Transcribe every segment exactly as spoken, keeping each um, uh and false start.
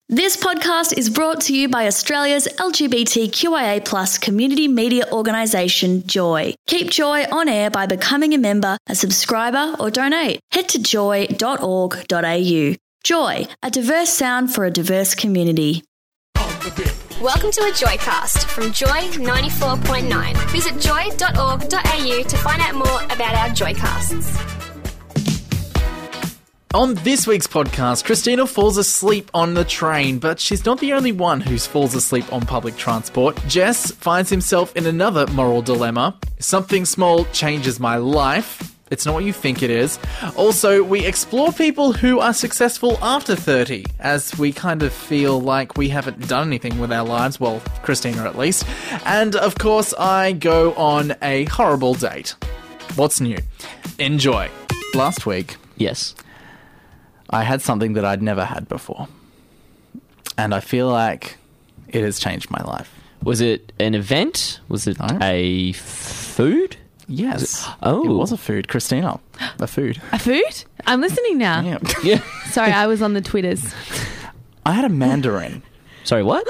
This podcast is brought to you by Australia's L G B T Q I A plus community media organisation, Joy. Keep Joy on air by becoming a member, a subscriber or donate. Head to joy dot org dot a u. Joy, a diverse sound for a diverse community. Welcome to a Joycast from Joy ninety-four point nine. Visit joy dot org dot a u to find out more about our Joycasts. On this week's podcast, Christina falls asleep on the train, but she's not the only one who falls asleep on public transport. Jess finds himself in another moral dilemma. Something small changes my life. It's not what you think it is. Also, we explore people who are successful after thirty, as we kind of feel like we haven't done anything with our lives, well, Christina at least. And, of course, I go on a horrible date. What's new? Enjoy. Last week... Yes. I had something that I'd never had before. And I feel like it has changed my life. Was it an event? Was it No. a food? Yes. It, oh. It was a food. Christina. A food. A food? I'm listening now. Yeah. Yeah. Sorry, I was on the Twitters. I had a mandarin. Sorry, what?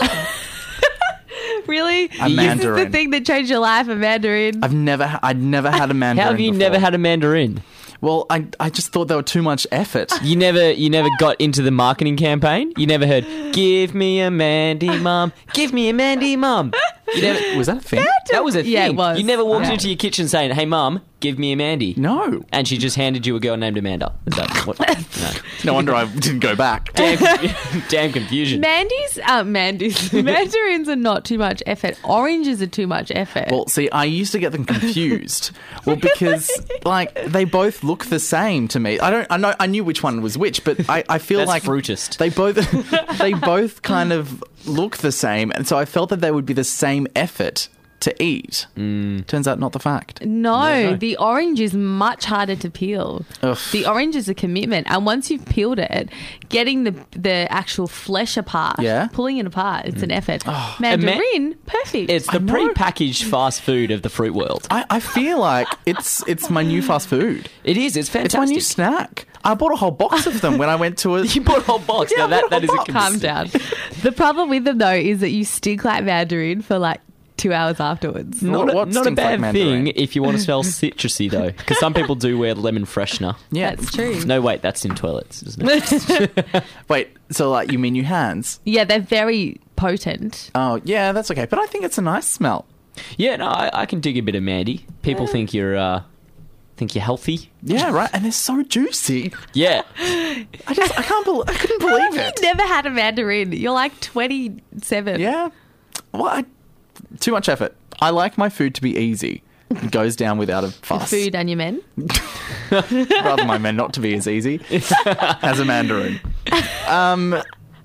Really? A This is mandarin. the thing that changed your life, a mandarin. I've never, ha- I'd never had a mandarin How have you before. never had a mandarin? Well, I, I just thought they were too much effort. You never, you never got into the marketing campaign. You never heard, "Give me a Mandy Mum, give me a Mandy Mum." You never, Was that a thing? that was a thing. Yeah, it was. You never walked Wow. into your kitchen saying, "Hey, Mum, give me a Mandy." No. And she just handed you a girl named Amanda. Is that what? No. No wonder I didn't go back. Damn, damn confusion. Mandy's, uh, Mandy's, mandarins are not too much effort. Oranges are too much effort. Well, see, I used to get them confused. Well, because like they both look the same to me. I don't. I know. I knew which one was which, but I, I feel That's like fruitist. they both they both kind of look the same, and so I felt that they would be the same effort to eat. Mm. Turns out, not the fact. no, the orange is much harder to peel. Ugh. The orange is a commitment, and once you've peeled it, getting the the actual flesh apart, Yeah. pulling it apart, it's an effort. Oh. Mandarin, perfect. It's the I know. pre-packaged fast food of the fruit world. I, I feel like it's it's my new fast food. It is. It's It's fantastic. my new snack. I bought a whole box of them when I went to a. You bought a whole box. Yeah, now I that, bought a that is a box. cons- Calm down. The problem with them, though, is that you stink like mandarin for like two hours afterwards. Not, What- a, what not a stinks like bad mandarin? thing if you want to smell citrusy, though. Because some people do wear lemon freshener. Yeah. That's true. No, wait, that's in toilets, isn't it? Wait. So like you mean your hands? Yeah, they're very potent. Oh yeah, that's okay. But I think it's a nice smell. Yeah, no, I, I can dig a bit of Mandy. People think you're uh, think you're healthy. Yeah, right. And they're so juicy. Yeah. I just I can't believe I couldn't believe You've it. never had a mandarin. You're like twenty-seven. Yeah. Well, I, too much effort. I like my food to be easy. It goes down without a Your fuss. food and your men. Rather my men not to be as easy as a mandarin. Um,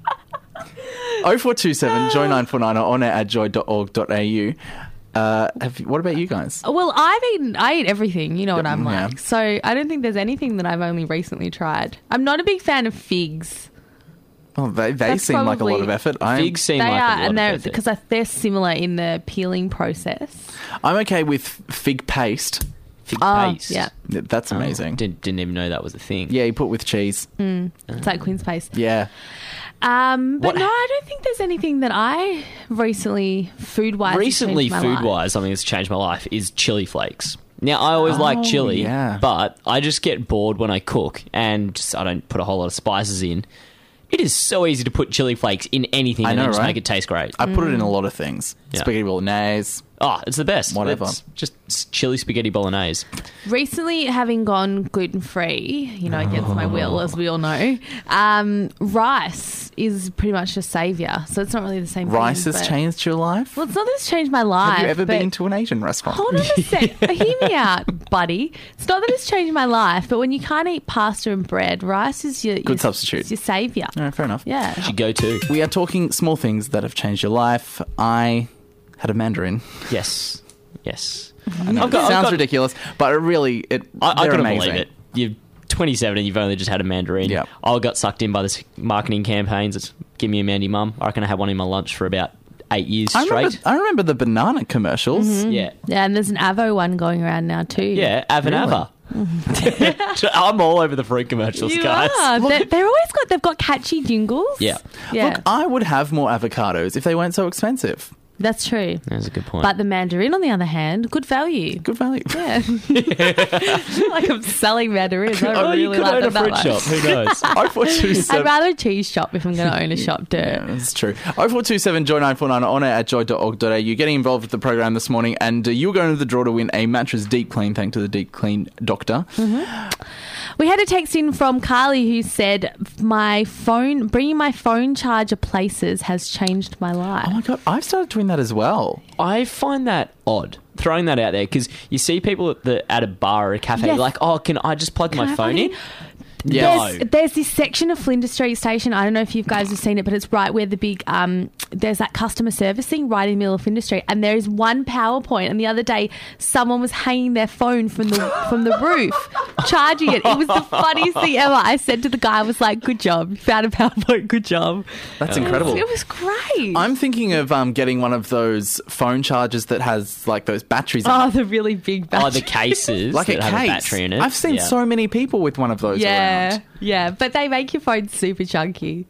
oh four two seven joy nine four nine or on air at joy dot org dot a u. Uh, have you, what about you guys? Well, I've eaten, I eat everything. You know what I'm Yeah. like. So I don't think there's anything that I've only recently tried. I'm not a big fan of figs. Well, they they That's seem like a lot probably- of effort. I'm, Figs seem They like are, a lot and they're of effort. because I- they're similar in the peeling process. I'm okay with fig paste. Fig Oh, paste. yeah. That's amazing. Oh, didn't, didn't even know that was a thing. Yeah, you put with cheese. It's like Queen's paste. Yeah. Um, but What- no, I don't think there's anything that I recently food wise. Recently, food-wise, something that's changed my life is chili flakes. Now, I always Oh, like chili, yeah. but I just get bored when I cook, and just, I don't put a whole lot of spices in. It is so easy to put chili flakes in anything I and know, then just right? make it taste great. I put it in a lot of things. Yeah. Spaghetti bolognese. Oh, it's the best. Whatever. It's just s- chili spaghetti bolognese. Recently, having gone gluten free, you know, against my will, as we all know, um, rice is pretty much a saviour. So it's not really the same Rice thing. has but- changed your life? Well, it's not that it's changed my life. Have you ever but- been to an Asian restaurant? Hold on a sec. Hear me out, buddy. It's not that it's changed my life, but when you can't eat pasta and bread, rice is your Good your, substitute. It's your saviour. No, fair enough. Yeah. You go to. We are talking small things that have changed your life. I had a mandarin. Yes. Yes. I know, I've got- it I've sounds got- ridiculous, but it really, it, I, I they're couldn't amazing. believe it. You're twenty-seven and you've only just had a mandarin. Yeah. I got sucked in by this marketing campaigns. It's give me a Mandy Mum. I reckon I had one in my lunch for about eight years I remember, straight. I remember the banana commercials. Yeah. Yeah, and there's an Avo one going around now too. Yeah, Avanava. Really? I'm all over the fruit commercials, You guys. are. They're, they're always got. They've got catchy jingles. Yeah. Yeah. Look, I would have more avocados if they weren't so expensive. That's true. That's a good point. But the mandarin, on the other hand, good value. Good value. Yeah. I feel like I'm selling mandarins. I oh, really you could like own a them that fruit much. shop. Who knows? oh four two I'd seven rather a cheese shop if I'm going to own a shop, dirt. Yeah, that's true. oh four two seven joy nine four nine on air at joy dot org dot a u. Getting involved with the program this morning, and uh, you're going to the draw to win a mattress deep clean, thanks to the Deep Clean Doctor. Mm-hmm. We had a text in from Carly who said, "My phone, bringing my phone charger places has changed my life." Oh my God, I've started doing that as well. I find that odd, throwing that out there, because you see people at, the, at a bar or a cafe Yes. like, oh, can I just plug Can my I phone plug in? in? Yeah. There's, there's this section of Flinders Street Station. I don't know if you guys have seen it, but it's right where the big, um, there's that customer service thing right in the middle of Flinders Street. And there is one PowerPoint. And the other day, someone was hanging their phone from the from the roof, charging it. It was the funniest thing ever. I said to the guy, I was like, good job. You found a PowerPoint. Good job. That's incredible. It was great. I'm thinking of um, getting one of those phone chargers that has like those batteries in oh, it. the really big battery. Oh, the cases Like that a have case. a battery in it. I've seen Yeah. so many people with one of those Yeah, around. yeah. But they make your phone super chunky.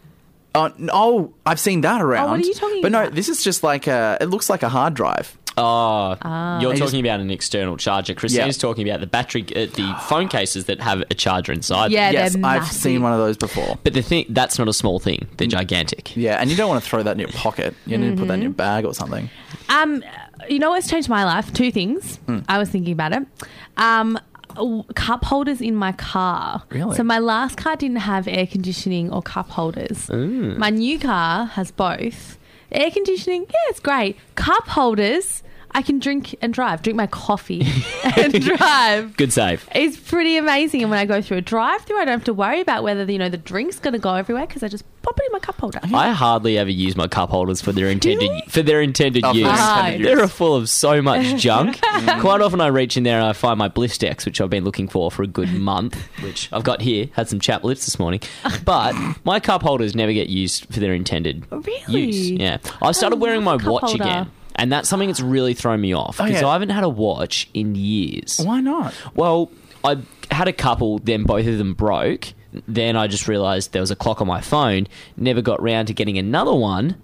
Oh, oh, I've seen that around. Oh, what are you talking But no, about? this is just like a, it looks like a hard drive. Oh, you're They talking just- about an external charger. Christine's Yeah. talking about the battery, uh, the phone cases that have a charger inside. Yeah, yes, they're I've massive. seen one of those before. But the thing, that's not a small thing. They're gigantic. Yeah, and you don't want to throw that in your pocket. You need to put that in your bag or something. Um, you know what's changed my life? Two things. Hmm. I was thinking about it. Um, w- cup holders in my car. Really? So my last car didn't have air conditioning or cup holders. My new car has both. Air conditioning, yeah, it's great. Cup holders, I can drink and drive. Drink my coffee and drive. Good save. It's pretty amazing. And when I go through a drive-through, I don't have to worry about whether you know the drink's going to go everywhere because I just pop it in my cup holder. I hardly ever use my cup holders for their intended for their intended Oh, for use. their intended use. They're full of so much junk. Quite often, I reach in there and I find my Blistex, which I've been looking for for a good month, which I've got here. Had some chap lifts this morning, but my cup holders never get used for their intended Really? use. Yeah, I've started I wearing my love a cup watch holder. again. And that's something that's really thrown me off because yeah. I haven't had a watch in years. Why not? Well, I had a couple, then both of them broke. Then I just realised there was a clock on my phone. Never got round to getting another one.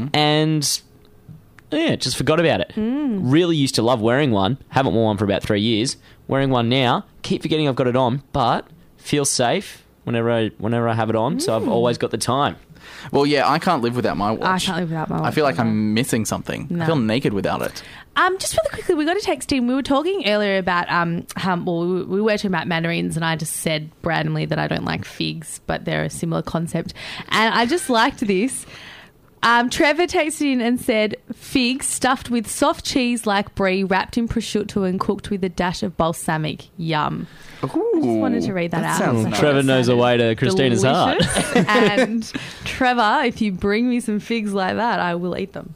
And, yeah, just forgot about it. Really used to love wearing one. Haven't worn one for about three years. Wearing one now. Keep forgetting I've got it on, but feel safe whenever I, whenever I have it on. So I've always got the time. Well, yeah, I can't live without my watch. I can't live without my watch. I feel like either. I'm missing something. No. I feel naked without it. Um, just really quickly, we got a text in. We were talking earlier about um, how well we, we were talking about mandarins, and I just said randomly that I don't like figs, but they're a similar concept. And I just liked this. Um, Trevor texted in and said, figs stuffed with soft cheese like brie, wrapped in prosciutto and cooked with a dash of balsamic. Yum. Ooh, I just wanted to read that, out. sounds I nice. thought Trevor it knows a sounded way to Christina's heart. delicious. And Trevor, if you bring me some figs like that, I will eat them.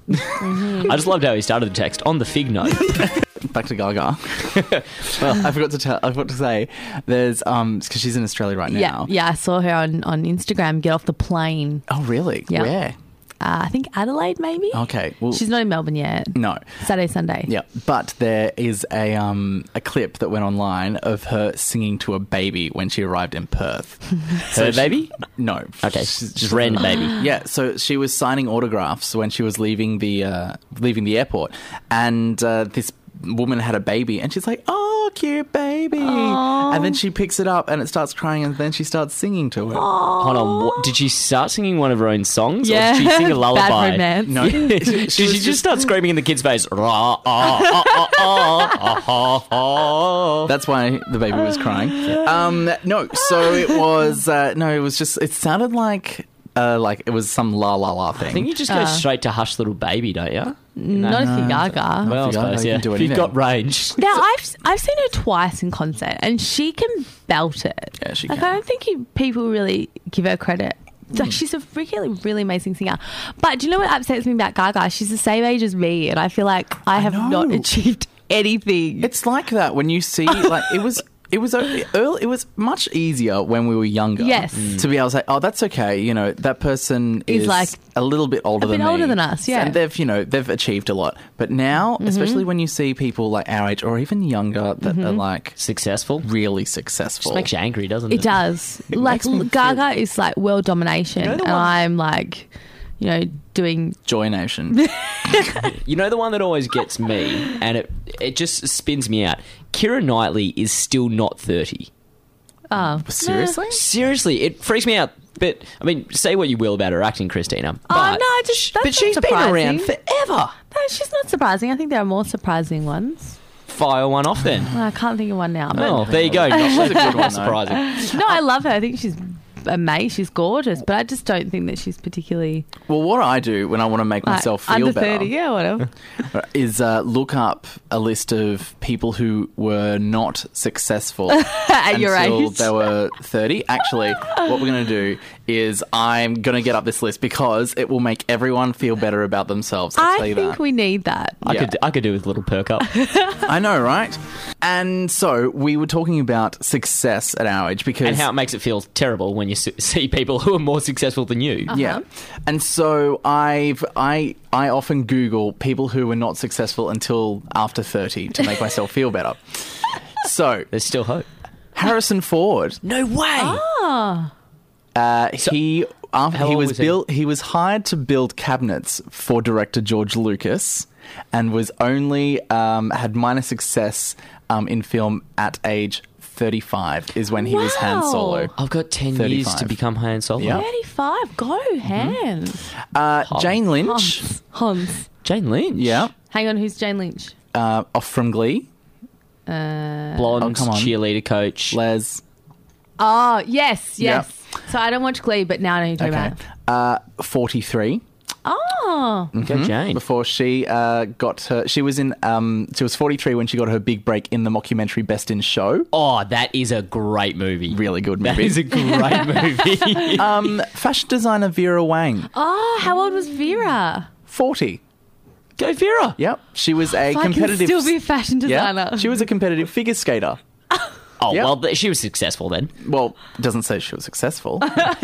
I just loved how he started the text on the fig note. Back to Gaga. Well, I forgot to tell. I forgot to say, there's um because she's in Australia right Yeah, now. yeah. I saw her on, on Instagram get off the plane. Oh, really? Yeah. Where? Uh, I think Adelaide, maybe. Okay. Well, She's not in Melbourne yet. no. Saturday, Sunday. Yeah, but there is a um a clip that went online of her singing to a baby when she arrived in Perth. Her she- baby? No. Okay, She's just random baby. Yeah, so she was signing autographs when she was leaving the uh, leaving the airport, and uh, this woman had a baby, and she's like, "Oh, cute baby," and then she picks it up and it starts crying, and then she starts singing to it. Hold on, what, did she start singing one of her own songs? Yeah. Or did she sing a lullaby? Bad romance. No, Did she just start screaming in the kid's face? Rah, ah, ah, ah, ah, ah, ah. That's why the baby was crying. Um, no, so it was uh, no, it was just it sounded like uh, like it was some la la la thing. I think you just go Uh. straight to Hush Little Baby, don't you? Not if you're Gaga. Well, I Gaga, suppose, you yeah. can do If you've anything. got range. Now, I've I've seen her twice in concert, and she can belt it. Yeah, she like, can. I don't think you, people really give her credit. Like, she's a really, really amazing singer. But do you know what upsets me about Gaga? She's the same age as me, and I feel like I have know. not achieved anything. It's like that when you see like it was. it was o- early, it was much easier when we were younger. Yes. Mm. To be able to say, oh, that's okay. You know, that person Is is like a little bit older a than bit me. older than us, yeah. And they've, you know, they've achieved a lot. But now, Mm-hmm. especially when you see people like our age or even younger that are like Successful. really successful. Just makes you angry, doesn't it? It does. It like makes me Gaga is like world domination, You know the and one- I'm like, you know, doing. Joy Nation. You know the one that always gets me, and it it just spins me out. Keira Knightley is still not thirty. Oh, Seriously? Seriously, it freaks me out. But I mean, say what you will about her acting, Christina. But, Oh, no, just- that's but not she's been surprising. around forever. No, she's not surprising. I think there are more surprising ones. Fire one off then. Well, I can't think of one now. But Oh, there you go. Not She's a good one, though. surprising. no, I love her. I think she's amazing. She's gorgeous, but I just don't think that she's particularly Well, what I do when I want to make like, myself feel under better thirty. Yeah, whatever. is uh, look up a list of people who were not successful At your until age. they were thirty. Actually, what we're going to do is I'm going to get up this list because it will make everyone feel better about themselves. I'll tell I you think that. we need that. I Yeah. could I could do with a little perk up. I know, right? And so we were talking about success at our age because And how it makes it feel terrible when you s- see people who are more successful than you. yeah, and so I've I I often Google people who were not successful until after thirty to make myself feel better. So There's still hope. Harrison Ford, No way. Oh, uh, he after how he old was was he? built he was hired to build cabinets for director George Lucas, and was only um, had minor success um, in film at age thirty-five is when he was Han Wow. Solo. I've got ten years thirty-five. to become Han Solo. Yeah. thirty-five. Go, hands. Uh, Jane Lynch, Hans. Hans. Jane Lynch. yeah, Hang on, who's Jane Lynch? uh, off from Glee, Uh, Blonde Oh, come on. cheerleader coach. Les. oh, yes, Yeah. yes. So I don't watch Glee, but now I know who you're talking Okay, about. uh, forty-three. Oh, Go Jane. Before she uh, got her, she was in. Um, she was forty-three when she got her big break in the mockumentary Best in Show. Oh, that is a great movie. Really good That movie. is a great movie. um, fashion designer Vera Wang, oh, how old was Vera? forty. Go Vera. Yep, she was a I can competitive. still be a fashion designer. Yeah, she was a competitive figure skater. Oh, Yep. well, th- she was successful then. Well, it doesn't say she was successful.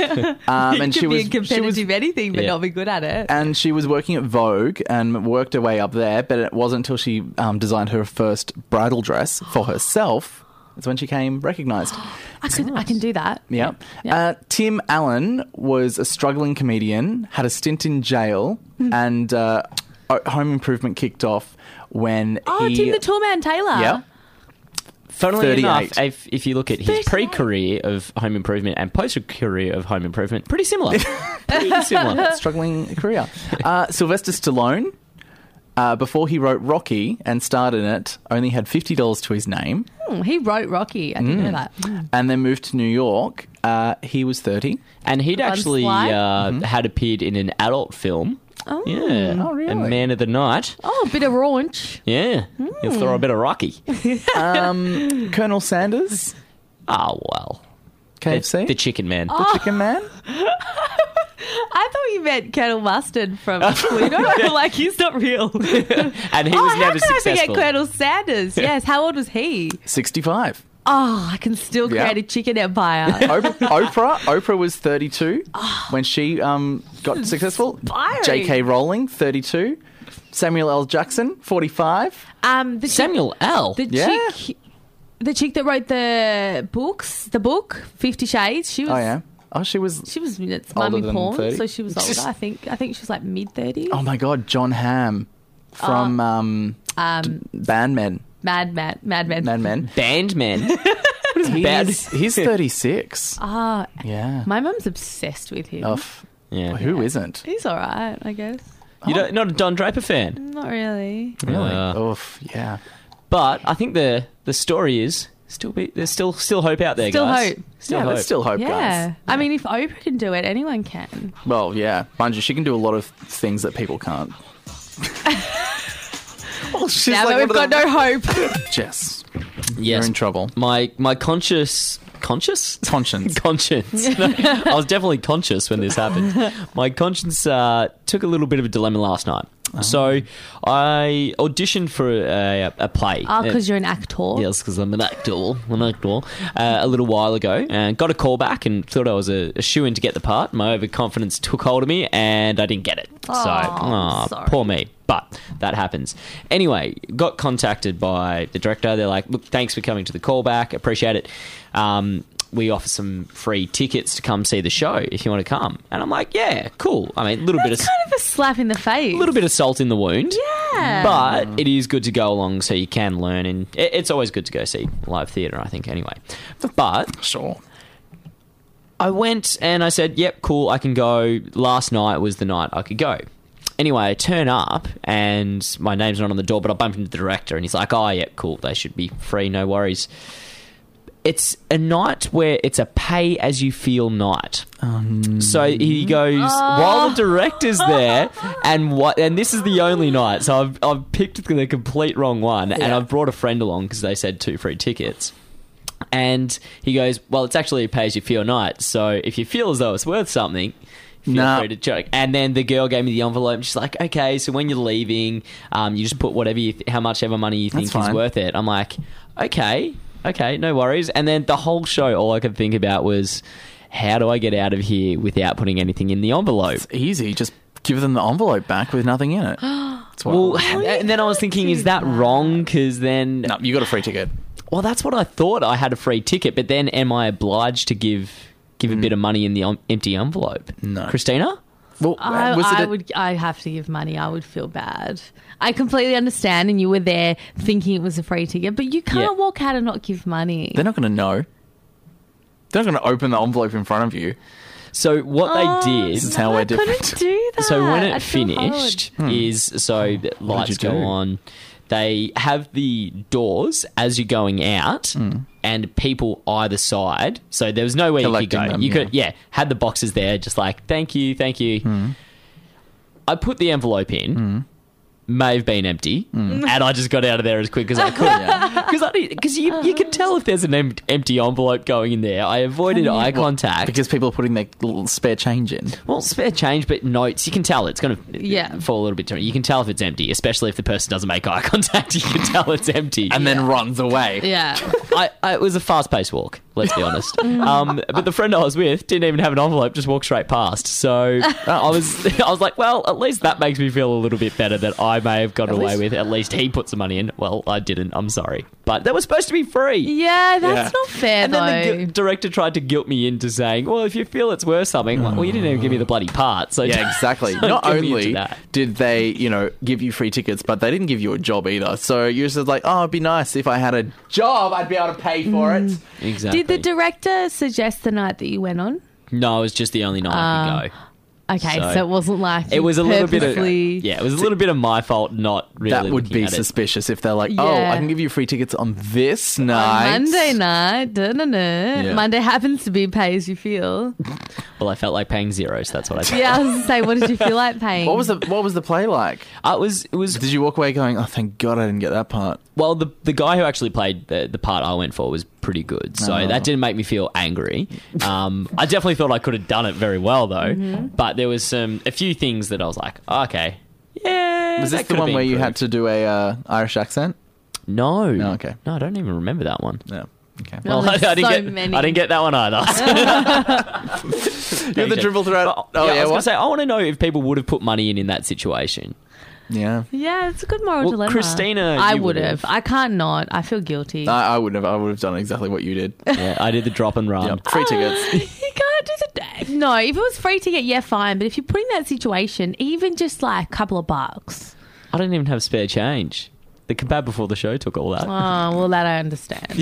um, and you she could was be a competitive she was, anything, but Yeah. not be good at it. and she was working at Vogue and worked her way up there. But it wasn't until she um, designed her first bridal dress for herself that's when she came recognised. I can, I can do that. Yeah. Yeah. Uh, Tim Allen was a struggling comedian, had a stint in jail, Hmm. and uh, Home Improvement kicked off when Oh, he. Tim the Toolman Taylor. Yeah. Funnily thirty-eight. enough, if, if you look at his thirty-eight. pre-career of Home Improvement and post-career of Home Improvement, pretty similar. pretty similar. struggling career. Uh, Sylvester Stallone, uh, before he wrote Rocky and starred in it, only had fifty dollars to his name, Hmm, he wrote Rocky. I didn't know that. Hmm. and then moved to New York. Uh, he was thirty. And he'd One actually slide? uh, had appeared in an adult film. Oh. Yeah. Oh, really? A Man of the Night. Oh, a bit of raunch. Yeah. He'll throw a bit of Rocky. Um, Colonel Sanders, Oh, well. K F C, The, the Chicken Man. the Chicken Man. I thought you meant Colonel Mustard from Pluto. Like, he's not real. And he oh, was how never can I successful. forget Colonel Sanders? Yes, how old was he? sixty-five. Oh, I can still Yeah. create a chicken empire. Op- Oprah. Oprah was thirty-two when she um, got successful. inspiring. J K Rowling, thirty-two. Samuel L. Jackson, forty-five. Um, the Samuel L. chick, the Yeah. chick, the chick that wrote the books, the book Fifty Shades. She was. Oh yeah. Oh, she was. She was it's Older mummy than porn, thirty? so she was older. I think. I think she was like mid thirties. Oh my God, John Hamm from um, Um, Bandmen. Mad Mad Mad Men. Mad Men. Bandman. What is bad? He's, he's thirty-six. Ah, Yeah. my mum's obsessed with him. Oh, f- Yeah. Who isn't? He's all right, I guess. You don't, not a Don Draper fan. Not really. Really? Uh, Oof, yeah. But I think the the story is still be there's still still hope out there, Still guys. hope. Still yeah, hope. there's still hope, Yeah. guys. I mean, if Oprah can do it, anyone can. Well, yeah. Mind you, she can do a lot of things that people can't. Well, she's Now like that we've one got of no hope. the- Jess, Yes. you're in trouble. My my conscious conscious Conscience. conscience. No, I was definitely conscious when this happened. My conscience uh, took a little bit of a dilemma last night. So I auditioned for a, a play. Oh, because you're an actor. Yes, because I'm an actor, an actor. Uh, a little while ago, and got a call back, and thought I was a, a shoo-in to get the part. My overconfidence took hold of me, and I didn't get it. Oh, so, aw, sorry. poor me. But that happens. Anyway, got contacted by the director. They're like, "Look, thanks for coming to the callback. Appreciate it. Um, we offer some free tickets to come see the show if you want to come." And I'm like, "Yeah, cool." I mean, a little bit of That's kind of a slap in the face. a little bit of salt in the wound. Yeah. But it is good to go along so you can learn, and it, it's always good to go see live theatre, I think, anyway. But Sure. I went and I said, yep, cool, I can go. Last night was the night I could go. Anyway, I turn up and my name's not on the door, but I bump into the director and he's like, oh, yeah, cool, they should be free, no worries. It's a night where it's a pay-as-you-feel night. Um, so he goes, while the director's there, and what? And this is the only night, so I've, I've picked the complete wrong one, and Yeah. I've brought a friend along because they said two free tickets. And he goes, well, it's actually a pay-as-you-feel night, so if you feel as though it's worth something, feel No. free to check. And then the girl gave me the envelope, and she's like, okay, so when you're leaving, um, you just put whatever you th- how much ever money you think That's is fine. worth it. I'm like, okay, okay, no worries. And then the whole show, all I could think about was, how do I get out of here without putting anything in the envelope? It's easy. Just give them the envelope back with nothing in it. That's what Well, and then I was thinking, is that wrong? Because then, no, you got a free ticket. well, that's what I thought. I had a free ticket, but then am I obliged to give give a bit of money in the um, empty envelope? No. Christina? Well, I, was it I a- would. I have to give money. I would feel bad. I completely understand, and you were there thinking it was a free ticket, but you can't Yeah. walk out and not give money. They're not going to know. They're not going to open the envelope in front of you. So what Oh, they did... This is how I we're different. couldn't do that. So when I'd it feel finished horrid. is so the lights you go do? on. They have the doors as you're going out, Hmm. and people either side. So there was nowhere you could Collecting go. them, you yeah. could, yeah, had the boxes there, just like thank you, thank you. Hmm. I put the envelope in. May have been empty, and I just got out of there as quick as I could. Because I because you you can tell if there's an em- empty envelope going in there. I avoided eye contact. Because people are putting their little spare change in. Well, spare change, but notes, you can tell it's going to Yeah. fall a little bit different. You can tell if it's empty, especially if the person doesn't make eye contact. You can tell it's empty. And then runs away. Yeah. I, I, it was a fast-paced walk, let's be honest. Um, but the friend I was with didn't even have an envelope, just walked straight past. So I was I was like, well, at least that makes me feel a little bit better that I may have got away least- with. At least he put some money in. Well, I didn't. I'm sorry. But that was supposed to be free. Yeah, that's Yeah. not fair And though. then the gu- director tried to guilt me into saying, well, if you feel it's worth something, I'm like, well, you didn't even give me the bloody part. So Yeah, exactly. don't Not give me into only that. did they, you know, give you free tickets, but they didn't give you a job either. So you're just like, oh, it'd be nice if I had a job, I'd be able to pay for it. Exactly. Did the director suggest the night that you went on? No, it was just the only night I could go. Okay, so, So- it wasn't like It you was a little bit of purposely- yeah, it was a little bit of my fault not really. That would looking be at it. suspicious if they're like, oh, Yeah. I can give you free tickets on this On night. Monday night, da, da, da. Yeah. Monday happens to be pay as you feel. Well, I felt like paying zero, so that's what I did. Yeah, I was going to say, what did you feel like paying? What was the What was the play like? Uh, it was it was Did you walk away going, oh, thank God I didn't get that part? well the the guy who actually played the, the part I went for was pretty good, so Oh. that didn't make me feel angry. Um, I definitely thought I could have done it very well though, Mm-hmm. but there was some a few things that I was like, oh, okay, yeah. Was this that the could have one been where you had improved. to do a uh, Irish accent? No, No, okay. no, I don't even remember that one. No. Okay. No, Well, I, there's didn't so get many. I didn't get that one either. You're the dribble throughout. But, Oh, yeah, yeah, I was what? gonna say I want to know if people would have put money in in that situation. Yeah. Yeah, it's a good moral Well, dilemma. Christina, I you would would've. have. I can't not. I feel guilty. I, I would have. I would have done exactly what you did. Yeah, I did the drop and run. Yep. Free tickets. You can't do the. No, if it was free ticket, yeah, fine. But if you're put in that situation, even just like a couple of bucks. I didn't even have spare change. The kebab before the show took all that. Oh, well, that I understand.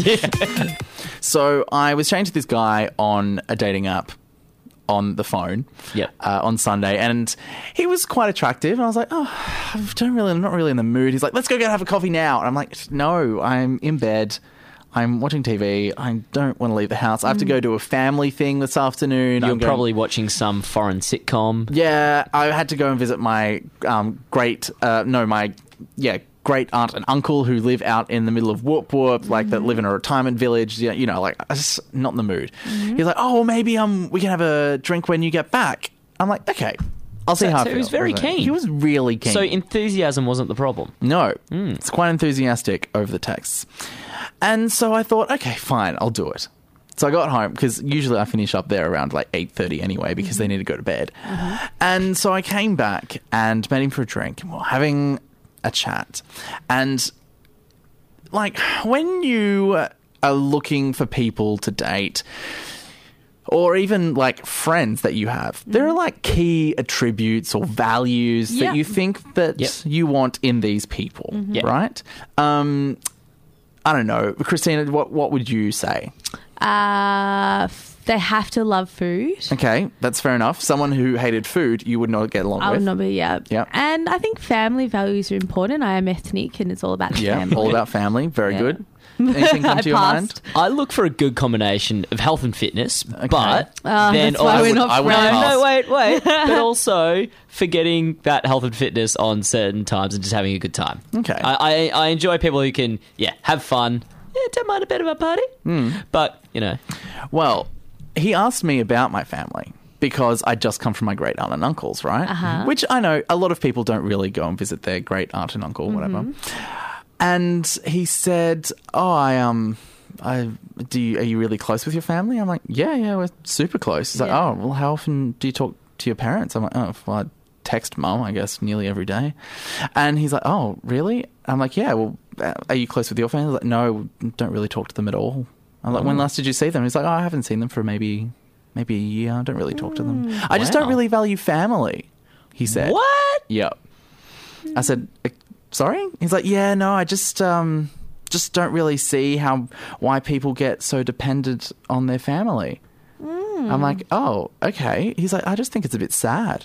So I was chatting to this guy on a dating app on the phone Yep. uh, on Sunday, and he was quite attractive. And I was like, oh, I don't really, I'm not really in the mood. He's like, let's go get have a coffee now. And I'm like, no, I'm in bed. I'm watching T V. I don't want to leave the house. I have to go to a family thing this afternoon. You're I'm going- probably watching some foreign sitcom. Yeah, I had to go and visit my um, great, uh, no, my, yeah, great aunt and uncle who live out in the middle of Whoop Whoop, like that live in a retirement village. You know, like I just not in the mood. He's like, oh, well, maybe um, we can have a drink when you get back. I'm like, okay, I'll see So- how I so he feel. was very Okay. keen. He was really keen. So enthusiasm wasn't the problem. No, it's quite enthusiastic over the texts. And so I thought, okay, fine, I'll do it. So I got home, because usually I finish up there around like eight thirty anyway, because they need to go to bed. And so I came back and met him for a drink, and we we're having a chat. And like, when you are looking for people to date, or even like friends that you have, there are like key attributes or values Yeah. that you think that Yep. you want in these people, Yep. right? Um, I don't know, Christina. What what would you say? Uh, f- they have to love food. Okay, that's fair enough. Someone who hated food, you would not get along I with. would not be, yeah. Yeah. And I think family values are important. I am ethnic and it's all about Yeah, family. all about family. Very Yeah. good. Anything come I to your mind? passed. I look for a good combination of health and fitness, but Oh, then that's why also we're not I would friends. pass. no, wait, wait, but also forgetting that health and fitness on certain times and just having a good time. Okay. I, I, I enjoy people who can, yeah, have fun. Yeah, don't mind a bit of a party, Hmm. but you know, Well, he asked me about my family because I'd just come from my great aunt and uncles, right? Uh-huh. Which I know a lot of people don't really go and visit their great aunt and uncle, whatever. And he said, "Oh, I um, I do. You, are you really close with your family?" I'm like, "Yeah, yeah, we're super close." He's like, Yeah. "Oh, well, how often do you talk to your parents?" I'm like, "Oh, well, I text mum, I guess, nearly every day." And he's like, "Oh, really?" I'm like, "Yeah, well, uh, are you close with your family?" He's like, "No, don't really talk to them at all." I'm like, "When last did you see them?" He's like, "Oh, I haven't seen them for maybe maybe a year. I don't really talk to them. I just wow. don't really value family," he said. what? Yep. I said, "Uh, sorry?" He's like, "Yeah, no, I just um just don't really see how why people get so dependent on their family." I'm like, "Oh, okay." He's like, "I just think it's a bit sad."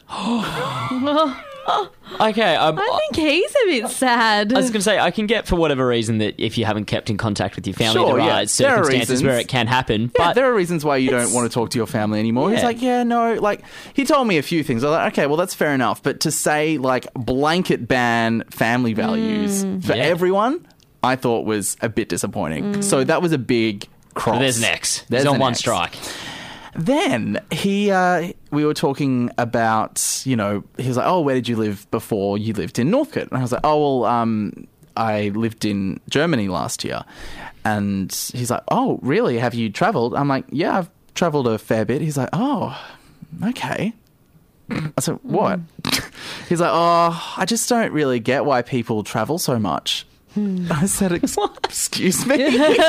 Okay, um, I think he's a bit sad. I was going to say, I can get for whatever reason that if you haven't kept in contact with your family, Sure, there yeah. are There are circumstances reasons. where it can happen. Yeah, but there are reasons why you don't want to talk to your family anymore. He's Yeah. like, "Yeah, no," like he told me a few things. I was like, "Okay, well that's fair enough," but to say like blanket ban family values for Yeah. everyone, I thought was a bit disappointing. So that was a big cross. there's an X. There's He's on an one X. strike. Then he, uh, we were talking about, you know, he was like, "Oh, where did you live before you lived in Northcote?" And I was like, "Oh, well, um, I lived in Germany last year." And he's like, "Oh, really? Have you travelled?" I'm like, "Yeah, I've travelled a fair bit." He's like, "Oh, okay." I said, "What?" He's like, "Oh, I just don't really get why people travel so much." I said, Ex- "Excuse me?"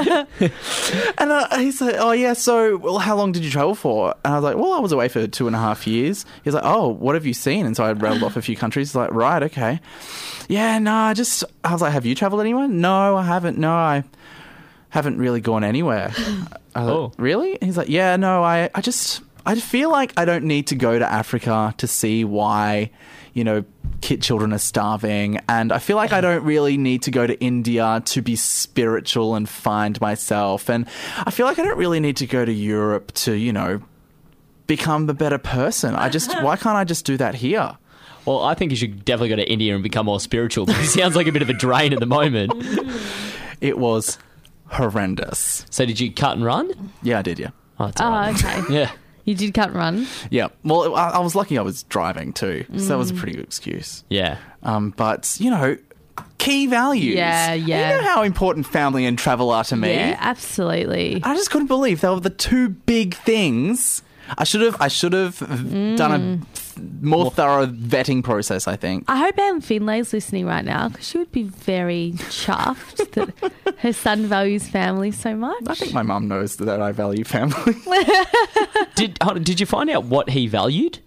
And uh, he said, "Oh, yeah, so, well, how long did you travel for?" And I was like, "Well, I was away for two and a half years." He's like, "Oh, what have you seen?" And so I rattled off a few countries. He's like, "Right, okay." "Yeah, no, I just," I was like, "Have you travelled anywhere?" "No, I haven't. No, I haven't really gone anywhere." I was Oh. like, "Really?" He's like, "Yeah, no, I, I just, I feel like I don't need to go to Africa to see why, you know, kid children are starving, and I feel like I don't really need to go to India to be spiritual and find myself, and I feel like I don't really need to go to Europe to, you know, become a better person. I just, why can't I just do that here?" Well, I think you should definitely go to India and become more spiritual because he sounds like a bit of a drain at the moment. It was horrendous. So did you cut and run? Yeah, I did, yeah. Oh, it's Oh, all right. okay. Yeah. You did cut and run. Yeah. Well, I, I was lucky I was driving too, so that was a pretty good excuse. Yeah. Um, but, you know, key values. Yeah, yeah. You know how important family and travel are to me? Yeah, absolutely. I just couldn't believe they were the two big things. I should have I should have done a more thorough vetting process, I think. I hope Anne Finlay's listening right now because she would be very chuffed that her son values family so much. I think my mum knows that I value family. Did hold on, did you find out what he valued?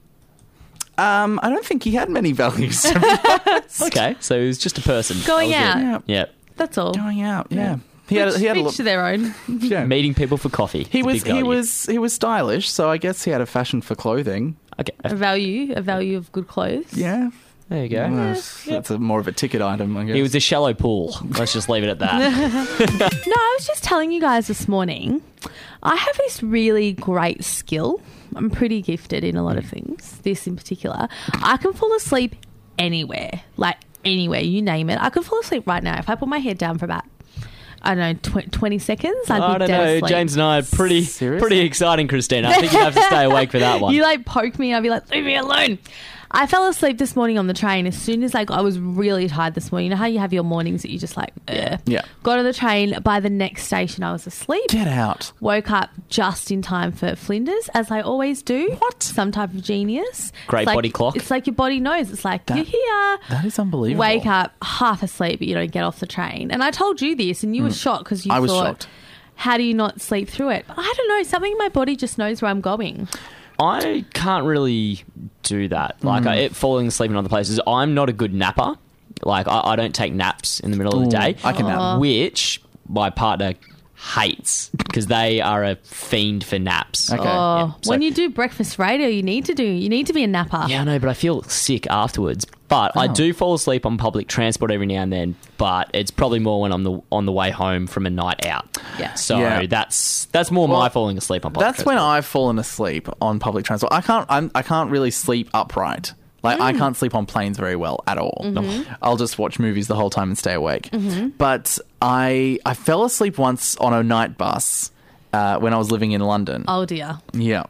Um, I don't think he had many values. To be honest. Okay, so he was just a person. Going That was it. out. Yeah. Yeah. That's all. Going out, yeah. He had a, he had a Each look. to their own. Yeah. Meeting people for coffee. He It's a was big he value. was he was stylish, so I guess he had a fashion for clothing. Okay. A value, a value of good clothes. Yeah. There you go. That's, that's a more of a ticket item, I guess. He was a shallow pool. Let's just leave it at that. No, I was just telling you guys this morning, I have this really great skill. I'm pretty gifted in a lot of things, this in particular. I can fall asleep anywhere, like anywhere, you name it. I could fall asleep right now. If I put my head down for about, I don't know, tw- twenty seconds, I'd be I don't dead know. asleep. James and I are pretty, Seriously? pretty exciting, Christina. I think you have to stay awake for that one. You like poke me and I'd be like, leave me alone. I fell asleep this morning on the train as soon as like I was really tired this morning. You know how you have your mornings that you just like, Ugh. Yeah. Got on the train. By the next station, I was asleep. Get out. Woke up just in time for Flinders, as I always do. What? Some type of genius. Great It's like- body clock. It's like your body knows. It's like, That- you're here. That is unbelievable. Wake up half asleep, but you don't get off the train. And I told you this, and you were shocked because you I was thought, shocked. how do you not sleep through it? I don't know. Something in my body just knows where I'm going. I can't really do that. Like, I, it, falling asleep in other places. I'm not a good napper. Like, I, I don't take naps in the middle of the Ooh, day. I can nap. Which my partner hates because they are a fiend for naps. Okay. Oh, Yeah, so- when you do breakfast radio, you need to do. You need to be a napper. Yeah, I know, but I feel sick afterwards. But I Oh. do fall asleep on public transport every now and then. But it's probably more when I'm the, on the way home from a night out. Yeah. So Yeah. that's that's more Well, my falling asleep on public That's transport. when I've fallen asleep on public transport. I can't. I'm, I can't really sleep upright. Like I can't sleep on planes very well at all. I'll just watch movies the whole time and stay awake. But I I fell asleep once on a night bus uh, when I was living in London. Oh dear. Yeah.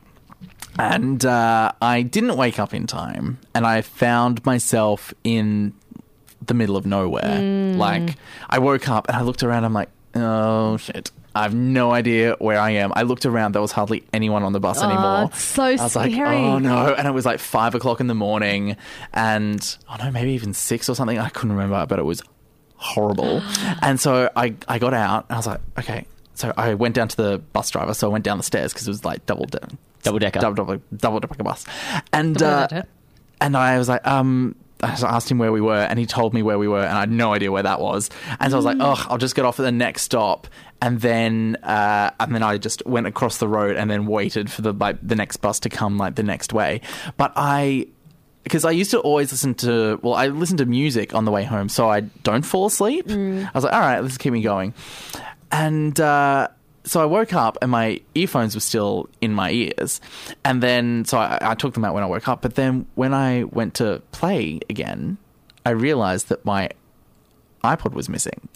And uh, I didn't wake up in time, and I found myself in the middle of nowhere. Like, I woke up and I looked around, I'm like, oh shit. I have no idea where I am. I looked around, there was hardly anyone on the bus anymore. it's so I was like, scary. oh no. And it was like five o'clock in the morning, and oh no, maybe even six or something. I couldn't remember, but it was horrible. And so I, I got out, and I was like, okay. So I went down to the bus driver, so I went down the stairs because it was like double down. Double decker. Double, double, double decker bus. And, Double uh, decker. and I was like, um, I asked him where we were, and he told me where we were, and I had no idea where that was. And so I was like, oh, I'll just get off at the next stop. And then, uh, and then I just went across the road and then waited for the, like, the next bus to come, like, the next way. But I, because I used to always listen to, well, I listen to music on the way home, so I don't fall asleep. I was like, all right, let's keep me going. And, uh, so I woke up and my earphones were still in my ears. And then, so I, I took them out when I woke up. But then when I went to play again, I realized that my iPod was missing.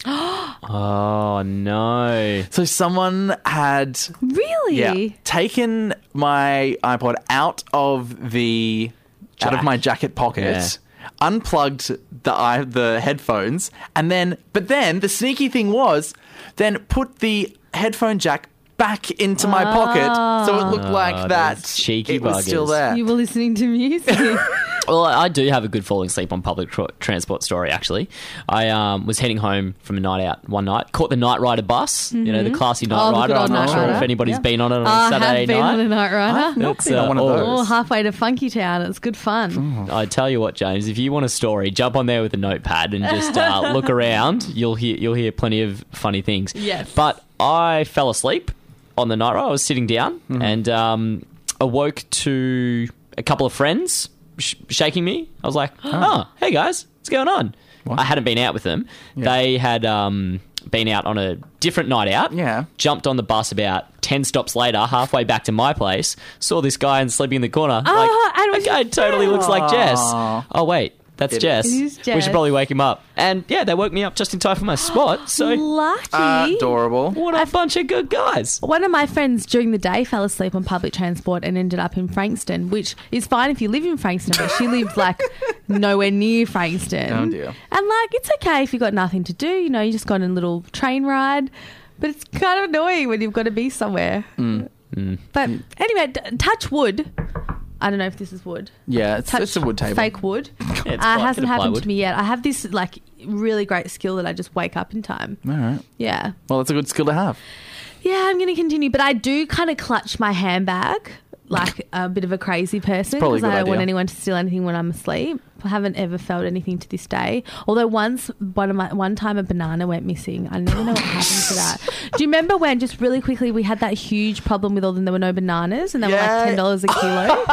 Oh, no. So someone had Really? yeah, taken my iPod out of the out of Jack. my jacket pocket. Yeah. Unplugged the i the headphones, and then but then the sneaky thing was then put the headphone jack back into my pocket, so it looked like Oh, that those cheeky it was still buggers. there. You were listening to music. Well, I do have a good falling asleep on public tr- transport story, actually. I um, was heading home from a night out one night, caught the Night Rider bus, you know, the classy Night Oh, the Rider. good I'm old not Night sure Rider. if anybody's Yeah. been on it on I a Saturday have been night. on a night rider. not It's, been on uh, one of oh. those. Oh, halfway to Funky Town. It's good fun. I tell you what, James, if you want a story, jump on there with a notepad and just uh, look around. You'll hear you'll hear plenty of funny things. Yes. But I fell asleep on the night ride. I was sitting down and um, awoke to a couple of friends sh- shaking me. I was like, "Oh, hey guys, what's going on?" What? I hadn't been out with them. They had um, been out on a different night out. Yeah. Jumped on the bus about ten stops later, halfway back to my place. Saw this guy and sleeping in the corner. Oh, like, and it was that guy your totally looks like Jess. Aw. Oh wait, that's It Jess. is. It is We Jess. should probably wake him up. And yeah, they woke me up just in time for my spot. So Lucky. Adorable. what a bunch of good guys. One of my friends during the day fell asleep on public transport and ended up in Frankston, which is fine if you live in Frankston, but she lived like nowhere near Frankston. Oh, dear. And like, it's okay if you've got nothing to do, you know, you just got on a little train ride, but it's kind of annoying when you've got to be somewhere. Mm. But anyway, d- touch wood. I don't know if this is wood. Yeah, it's, Touch it's a wood table. Fake wood. Yeah, it's uh, quite- hasn't bit of happened plywood. to me yet. I have this like really great skill that I just wake up in time. All right. Yeah. Well, it's a good skill to have. Yeah, I'm going to continue. But I do kind of clutch my handbag like a bit of a crazy person probably a because I good don't want idea. anyone to steal anything when I'm asleep. I haven't ever felt anything to this day. Although once, one of my one time a banana went missing. I never know what happened to that. Do you remember when, just really quickly, we had that huge problem with all them, there were no bananas and they were Yeah. like ten dollars a kilo?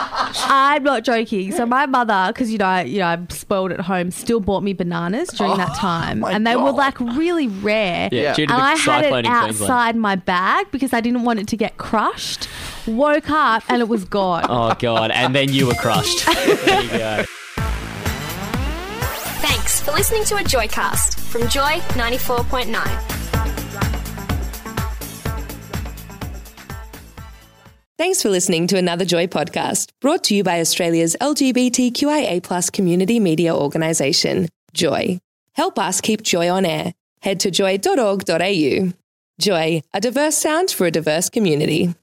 I'm not joking. So my mother, because you know, I, you know, I'm spoiled at home, still bought me bananas during that time, my and they were God. like really rare. Yeah, due to And the I had cyclone it in Queensland. outside my bag because I didn't want it to get crushed. Woke up and it was gone. Oh god, and then you were crushed. There you go. Thanks for listening to a Joycast from Joy ninety-four point nine. Thanks for listening to another Joy podcast, brought to you by Australia's L G B T Q I A plus community media organisation, Joy. Help us keep Joy on air. Head to joy dot org dot a u. Joy, a diverse sound for a diverse community.